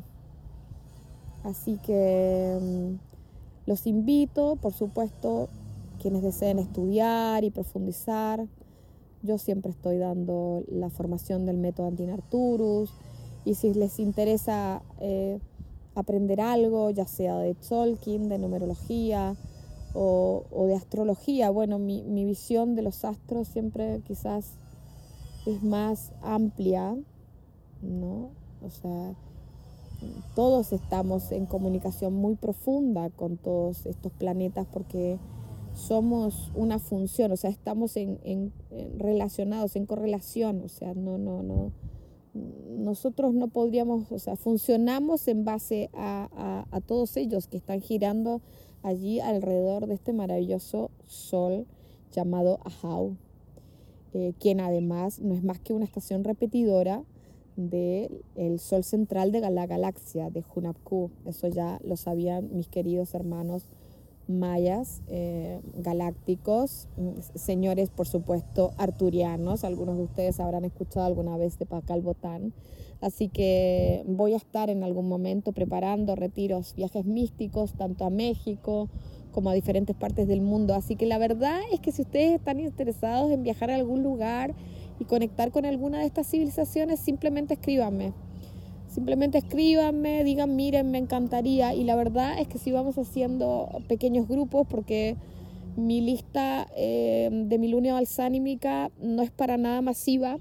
Así que um, los invito, por supuesto, quienes deseen estudiar y profundizar. Yo siempre estoy dando la formación del método Antinarturus, y si les interesa eh, aprender algo, ya sea de Tzolk'in, de numerología o, o de astrología, bueno, mi, mi visión de los astros siempre quizás es más amplia, ¿no? O sea, todos estamos en comunicación muy profunda con todos estos planetas porque somos una función, o sea, estamos en, en, en relacionados, en correlación, o sea, no, no, no, nosotros no podríamos, o sea, funcionamos en base a, a, a todos ellos que están girando allí alrededor de este maravilloso sol llamado Ahau, eh, quien además no es más que una estación repetidora del sol central de la galaxia de Hunapku. Eso ya lo sabían mis queridos hermanos mayas, eh, galácticos, señores, por supuesto, arturianos. Algunos de ustedes habrán escuchado alguna vez de Pakal Botán. Así que voy a estar en algún momento preparando retiros, viajes místicos, tanto a México como a diferentes partes del mundo. Así que la verdad es que si ustedes están interesados en viajar a algún lugar y conectar con alguna de estas civilizaciones, simplemente escríbanme. Simplemente escríbanme, digan, miren, me encantaría. Y la verdad es que si vamos haciendo pequeños grupos, porque mi lista eh, de mi luna balsánica no es para nada masiva.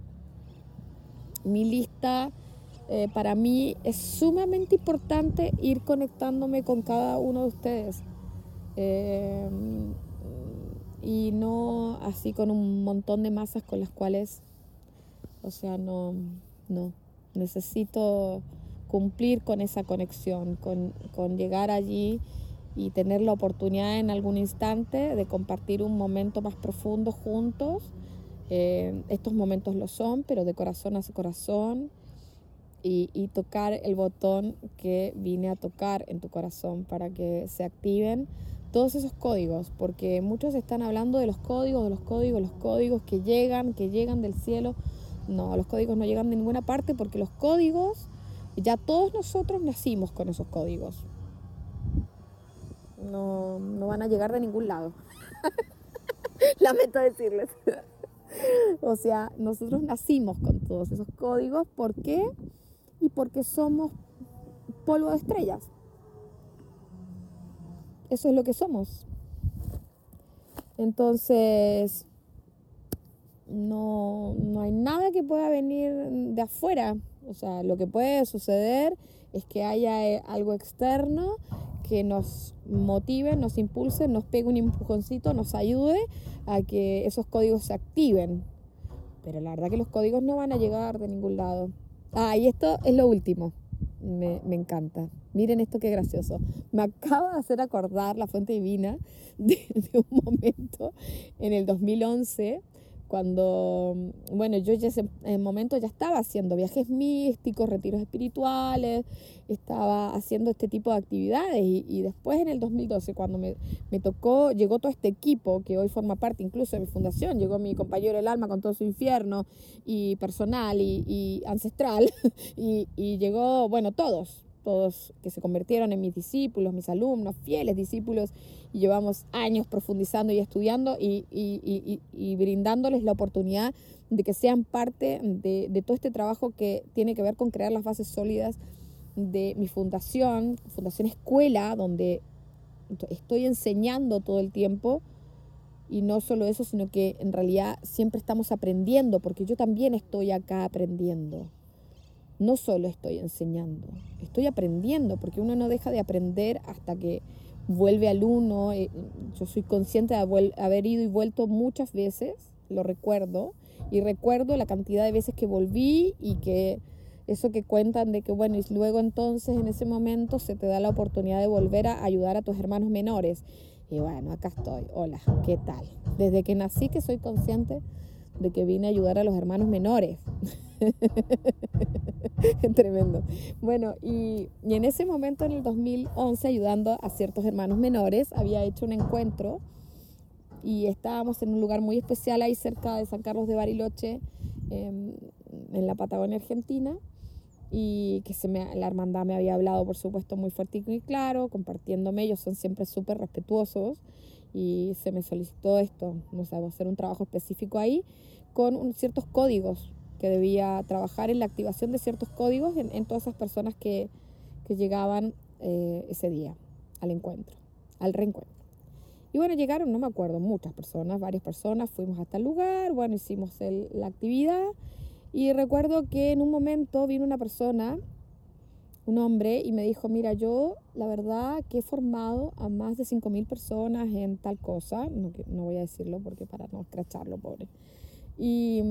Mi lista, eh, para mí, es sumamente importante ir conectándome con cada uno de ustedes. Eh, y no así con un montón de masas con las cuales, o sea, no, no. Necesito cumplir con esa conexión, con, con llegar allí y tener la oportunidad en algún instante de compartir un momento más profundo juntos. Eh, estos momentos lo son, pero de corazón a corazón, y, y tocar el botón que vine a tocar en tu corazón para que se activen todos esos códigos, porque muchos están hablando de los códigos, de los códigos, los códigos que llegan, que llegan del cielo. No, los códigos no llegan de ninguna parte, porque los códigos, ya todos nosotros nacimos con esos códigos. No, no van a llegar de ningún lado. Lamento decirles. O sea, nosotros nacimos con todos esos códigos. ¿Por qué? Y porque somos polvo de estrellas. Eso es lo que somos. Entonces, no, no hay nada que pueda venir de afuera. O sea, lo que puede suceder es que haya algo externo que nos motive, nos impulse, nos pegue un empujoncito, nos ayude a que esos códigos se activen. Pero la verdad que los códigos no van a llegar de ningún lado. Ah, y esto es lo último. Me, me encanta. Miren esto qué gracioso. Me acaba de hacer acordar la fuente divina de, de un momento en el dos mil once, cuando, bueno, yo ya ese, en el momento ya estaba haciendo viajes místicos, retiros espirituales, estaba haciendo este tipo de actividades, y, y después en el dos mil doce, cuando me, me tocó, llegó todo este equipo que hoy forma parte incluso de mi fundación, llegó mi compañero El Alma con todo su infierno y personal y, y ancestral, y, y llegó, bueno, todos, todos que se convirtieron en mis discípulos, mis alumnos, fieles discípulos, y llevamos años profundizando y estudiando y, y, y, y brindándoles la oportunidad de que sean parte de, de todo este trabajo que tiene que ver con crear las bases sólidas de mi fundación, Fundación Escuela, donde estoy enseñando todo el tiempo. Y no solo eso, sino que en realidad siempre estamos aprendiendo, porque yo también estoy acá aprendiendo. No solo estoy enseñando, estoy aprendiendo, porque uno no deja de aprender hasta que vuelve al uno. Yo soy consciente de haber ido y vuelto muchas veces, lo recuerdo, y recuerdo la cantidad de veces que volví, y que eso que cuentan de que, bueno, y luego entonces en ese momento se te da la oportunidad de volver a ayudar a tus hermanos menores. Y bueno, acá estoy. Hola, ¿qué tal? Desde que nací que soy consciente de que vine a ayudar a los hermanos menores. Tremendo. Bueno, y, y en ese momento, en el dos mil once, ayudando a ciertos hermanos menores, había hecho un encuentro y estábamos en un lugar muy especial ahí cerca de San Carlos de Bariloche, eh, en la Patagonia Argentina, y que se me, la hermandad me había hablado, por supuesto, muy fuerte y muy claro, compartiéndome. Ellos son siempre súper respetuosos, y se me solicitó esto, o sea, hacer un trabajo específico ahí con un, ciertos códigos, que debía trabajar en la activación de ciertos códigos en, en todas esas personas que, que llegaban eh, ese día al encuentro, al reencuentro. Y bueno, llegaron, no me acuerdo, muchas personas, varias personas, fuimos hasta el lugar, bueno, hicimos el, la actividad, y recuerdo que en un momento vino una persona, un hombre, y me dijo, mira, yo la verdad que he formado a más de cinco mil personas en tal cosa, no, no voy a decirlo porque para no escracharlo, pobre, y,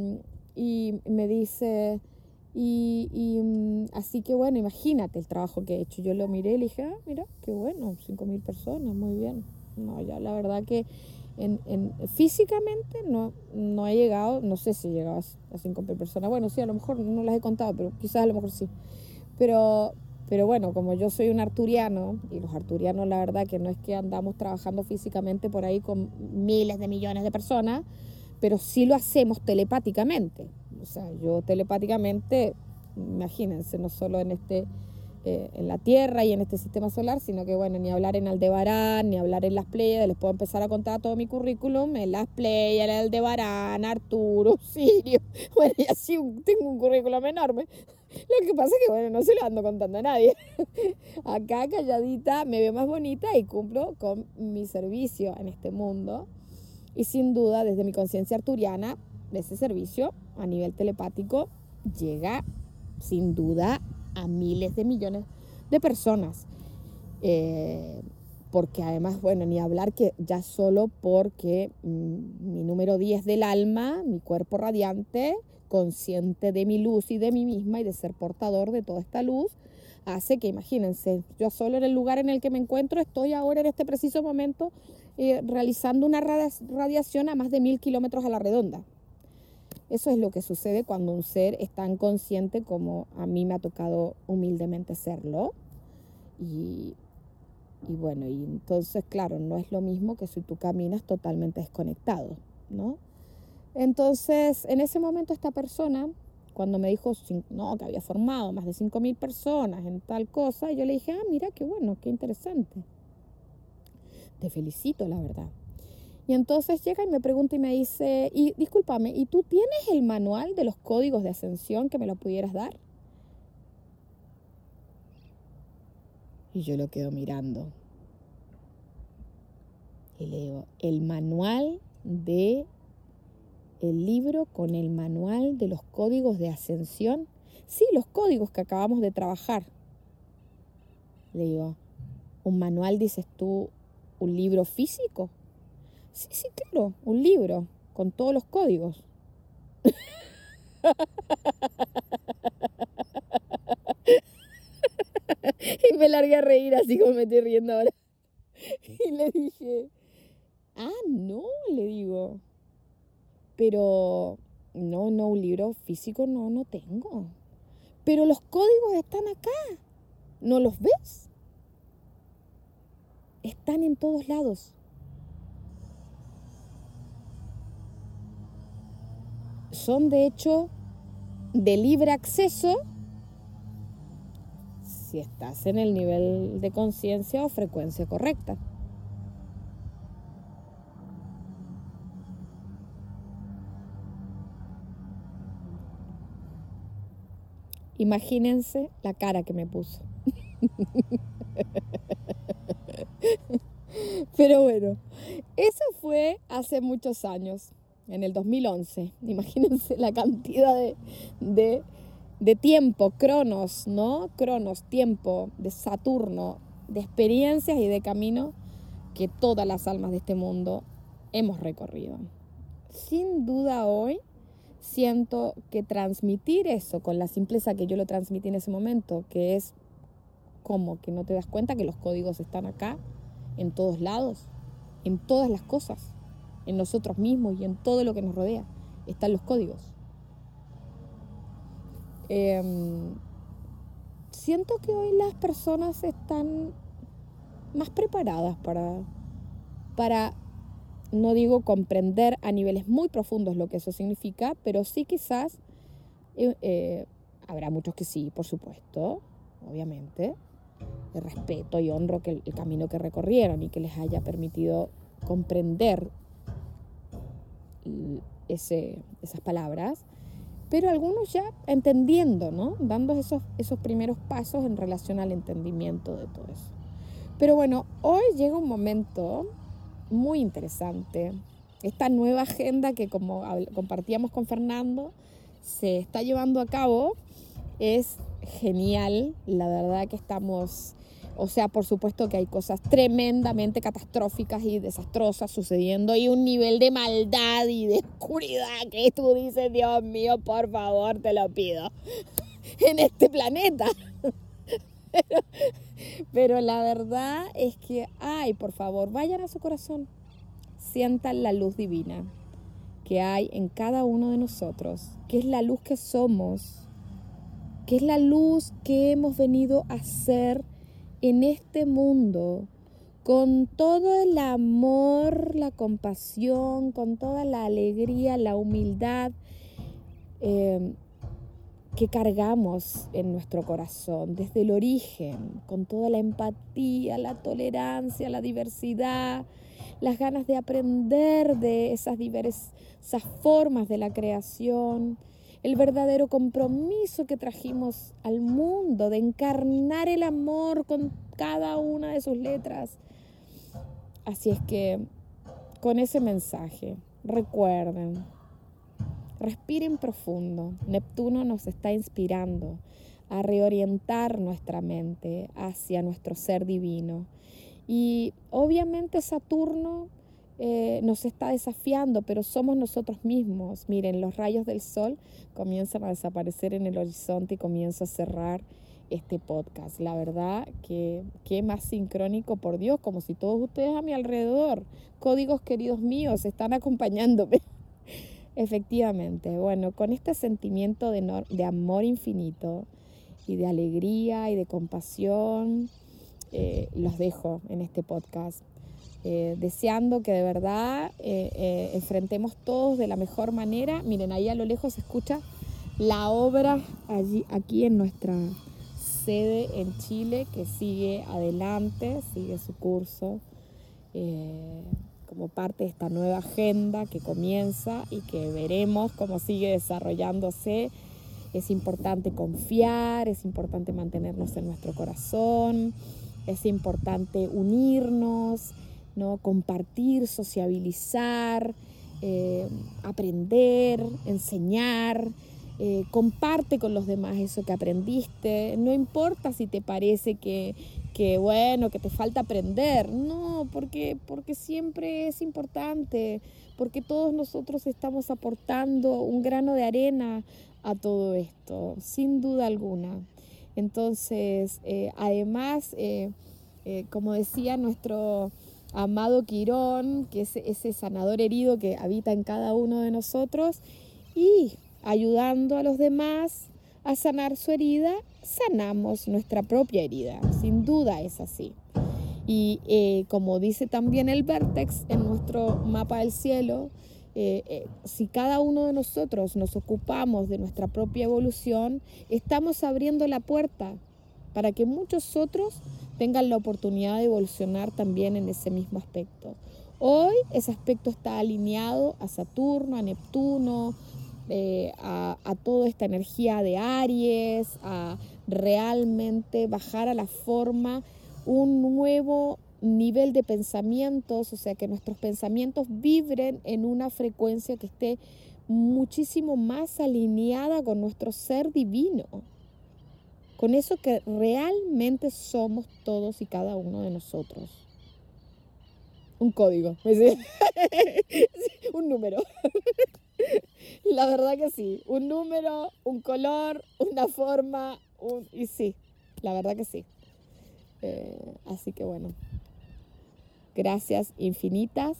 y me dice, y, y así que bueno, imagínate el trabajo que he hecho. Yo lo miré y le dije, ah, mira, qué bueno, cinco mil personas, muy bien. No, ya la verdad que en, en, físicamente no, no he llegado, no sé si he llegado a cinco mil personas. Bueno, sí, a lo mejor no las he contado, pero quizás a lo mejor sí. Pero, pero bueno, como yo soy un arturiano, y los arturianos la verdad que no es que andamos trabajando físicamente por ahí con miles de millones de personas, pero sí lo hacemos telepáticamente. O sea, yo telepáticamente, imagínense, no solo en este... Eh, en la Tierra y en este sistema solar, sino que bueno, ni hablar en Aldebarán, ni hablar en las Pleiades. Les puedo empezar a contar todo mi currículum en las Pleiades, en Aldebarán, Arturo, Sirio. Bueno, y así tengo un currículum enorme. Lo que pasa es que bueno, no se lo ando contando a nadie. Acá calladita me veo más bonita y cumplo con mi servicio en este mundo, y sin duda desde mi conciencia arturiana ese servicio a nivel telepático llega sin duda a miles de millones de personas, eh, porque además, bueno, ni hablar que ya solo porque mmm, mi número diez del alma, mi cuerpo radiante, consciente de mi luz y de mí misma y de ser portador de toda esta luz, hace que, imagínense, yo solo en el lugar en el que me encuentro, estoy ahora en este preciso momento eh, realizando una radiación a más de mil kilómetros a la redonda. Eso es lo que sucede cuando un ser es tan consciente como a mí me ha tocado humildemente serlo. Y, y bueno, y entonces, claro, no es lo mismo que si tú caminas totalmente desconectado, ¿no? Entonces, en ese momento esta persona, cuando me dijo no, que había formado más de cinco mil personas en tal cosa, yo le dije, ah, mira, qué bueno, qué interesante. Te felicito, la verdad. Y entonces llega y me pregunta y me dice, y discúlpame, ¿y tú tienes el manual de los códigos de ascensión que me lo pudieras dar? Y yo lo quedo mirando. Y le digo, el manual de el libro con el manual de los códigos de ascensión. Sí, los códigos que acabamos de trabajar. Le digo, ¿un manual dices tú, un libro físico? Sí, sí, claro, un libro con todos los códigos. Y me largué a reír así como me estoy riendo ahora. Y le dije, ah, no, le digo, pero no, no, un libro físico no, no tengo. Pero los códigos están acá, ¿no los ves? Están en todos lados. Son de hecho de libre acceso si estás en el nivel de conciencia o frecuencia correcta. Imagínense la cara que me puso. Pero bueno, eso fue hace muchos años, en el dos mil once. Imagínense la cantidad de, de, de tiempo, cronos, ¿no? Cronos, tiempo, de Saturno, de experiencias y de camino que todas las almas de este mundo hemos recorrido. Sin duda hoy siento que transmitir eso con la simpleza que yo lo transmití en ese momento, que es como que no te das cuenta que los códigos están acá, en todos lados, en todas las cosas, en nosotros mismos y en todo lo que nos rodea, están los códigos. Eh, siento que hoy las personas están más preparadas para, para, no digo comprender a niveles muy profundos lo que eso significa, pero sí quizás, eh, eh, habrá muchos que sí, por supuesto, obviamente, respeto y honro que el, el camino que recorrieron y que les haya permitido comprender ese, esas palabras, pero algunos ya entendiendo, ¿no? Dando esos, esos primeros pasos en relación al entendimiento de todo eso. Pero bueno, hoy llega un momento muy interesante. Esta nueva agenda que, como compartíamos con Fernando, se está llevando a cabo, es genial. La verdad que estamos, o sea, por supuesto que hay cosas tremendamente catastróficas y desastrosas sucediendo y un nivel de maldad y de oscuridad que tú dices, Dios mío, por favor, te lo pido, en este planeta. Pero, pero la verdad es que, ay, por favor, vayan a su corazón, sientan la luz divina que hay en cada uno de nosotros, que es la luz que somos, que es la luz que hemos venido a ser en este mundo, con todo el amor, la compasión, con toda la alegría, la humildad, eh, que cargamos en nuestro corazón desde el origen, con toda la empatía, la tolerancia, la diversidad, las ganas de aprender de esas diversas formas de la creación, el verdadero compromiso que trajimos al mundo de encarnar el amor con cada una de sus letras. Así es que, con ese mensaje, recuerden, respiren profundo. Neptuno nos está inspirando a reorientar nuestra mente hacia nuestro ser divino. Y obviamente Saturno eh, nos está desafiando, pero somos nosotros mismos. Miren, los rayos del sol comienzan a desaparecer en el horizonte y comienzo a cerrar este podcast. La verdad que qué más sincrónico, por Dios, como si todos ustedes a mi alrededor, códigos queridos míos, están acompañándome. Efectivamente, bueno, con este sentimiento de, no, de amor infinito y de alegría y de compasión, eh, los dejo en este podcast. Eh, deseando que de verdad eh, eh, enfrentemos todos de la mejor manera. Miren, ahí a lo lejos se escucha la obra allí, aquí en nuestra sede en Chile, que sigue adelante, sigue su curso eh, como parte de esta nueva agenda que comienza y que veremos cómo sigue desarrollándose. Es importante confiar, es importante mantenernos en nuestro corazón, es importante unirnos, ¿no? Compartir, sociabilizar, eh, aprender, enseñar. Eh, comparte con los demás eso que aprendiste. No importa si te parece que, que bueno, que te falta aprender. No, porque, porque siempre es importante, porque todos nosotros estamos aportando un grano de arena a todo esto, sin duda alguna. Entonces, eh, además, eh, eh, como decía nuestro amado Quirón, que es ese sanador herido que habita en cada uno de nosotros, y ayudando a los demás a sanar su herida, sanamos nuestra propia herida. Sin duda es así. Y eh, como dice también el Vértex en nuestro mapa del cielo, eh, eh, si cada uno de nosotros nos ocupamos de nuestra propia evolución, estamos abriendo la puerta para que muchos otros tengan la oportunidad de evolucionar también en ese mismo aspecto. Hoy ese aspecto está alineado a Saturno, a Neptuno, eh, a, a toda esta energía de Aries, a realmente bajar a la forma un nuevo nivel de pensamientos, o sea, que nuestros pensamientos vibren en una frecuencia que esté muchísimo más alineada con nuestro ser divino, con eso que realmente somos todos y cada uno de nosotros. Un código, un número. La verdad que sí, un número, un color, una forma, un... y sí, la verdad que sí. Eh, así que bueno, gracias infinitas.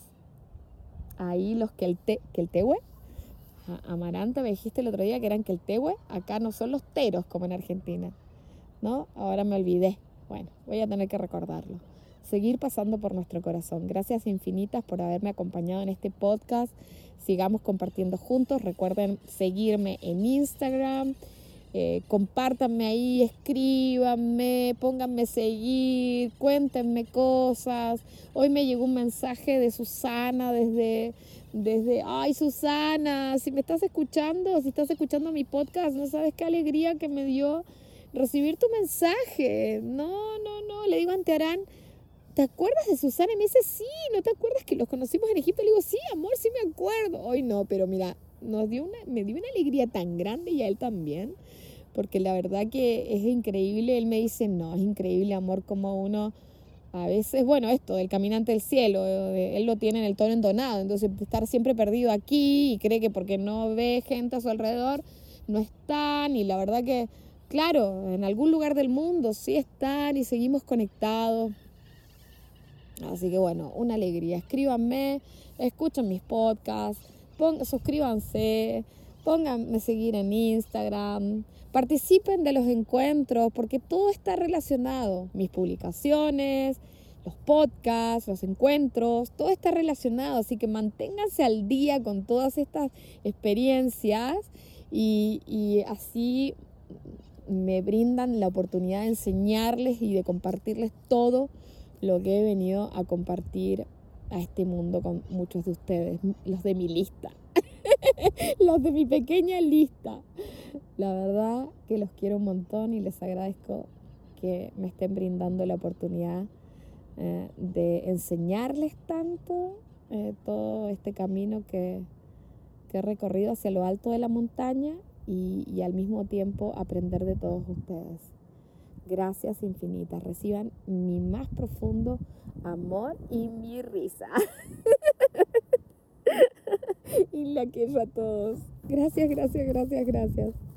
Ahí los que el te, que el tehue, Amaranta, me dijiste el otro día que eran que el tehue, acá no son los teros como en Argentina, ¿no? Ahora me olvidé. Bueno, voy a tener que recordarlo. Seguir pasando por nuestro corazón. Gracias infinitas por haberme acompañado en este podcast. Sigamos compartiendo juntos. Recuerden seguirme en Instagram. Eh, compártanme ahí, escríbanme, pónganme seguir, cuéntenme cosas. Hoy me llegó un mensaje de Susana desde, desde, ay Susana, si me estás escuchando, si estás escuchando mi podcast, no sabes qué alegría que me dio recibir tu mensaje. No, no, no, le digo a Antearán, ¿te acuerdas de Susana? Y me dice, sí, ¿no te acuerdas que los conocimos en Egipto? Le digo, sí, amor, sí me acuerdo. Hoy no, pero mira, nos dio una, me dio una alegría tan grande y a él también, porque la verdad que es increíble. Él me dice, no, es increíble, amor, como uno a veces, bueno, esto del caminante del cielo, eh, él lo tiene en el tono entonado, entonces estar siempre perdido aquí y cree que porque no ve gente a su alrededor no están, y la verdad que, claro, en algún lugar del mundo sí están y seguimos conectados. Así que bueno, una alegría. Escríbanme, escuchen mis podcasts, pon, suscríbanse, pónganme seguir en Instagram, participen de los encuentros, porque todo está relacionado. Mis publicaciones, los podcasts, los encuentros, todo está relacionado. Así que manténganse al día con todas estas experiencias y, y así me brindan la oportunidad de enseñarles y de compartirles todo lo que he venido a compartir a este mundo con muchos de ustedes, los de mi lista, los de mi pequeña lista. La verdad que los quiero un montón y les agradezco que me estén brindando la oportunidad eh, de enseñarles tanto eh, todo este camino que, que he recorrido hacia lo alto de la montaña y, y al mismo tiempo aprender de todos ustedes. Gracias infinitas. Reciban mi más profundo amor y mi risa. aquello a todos. Gracias, gracias, gracias, gracias.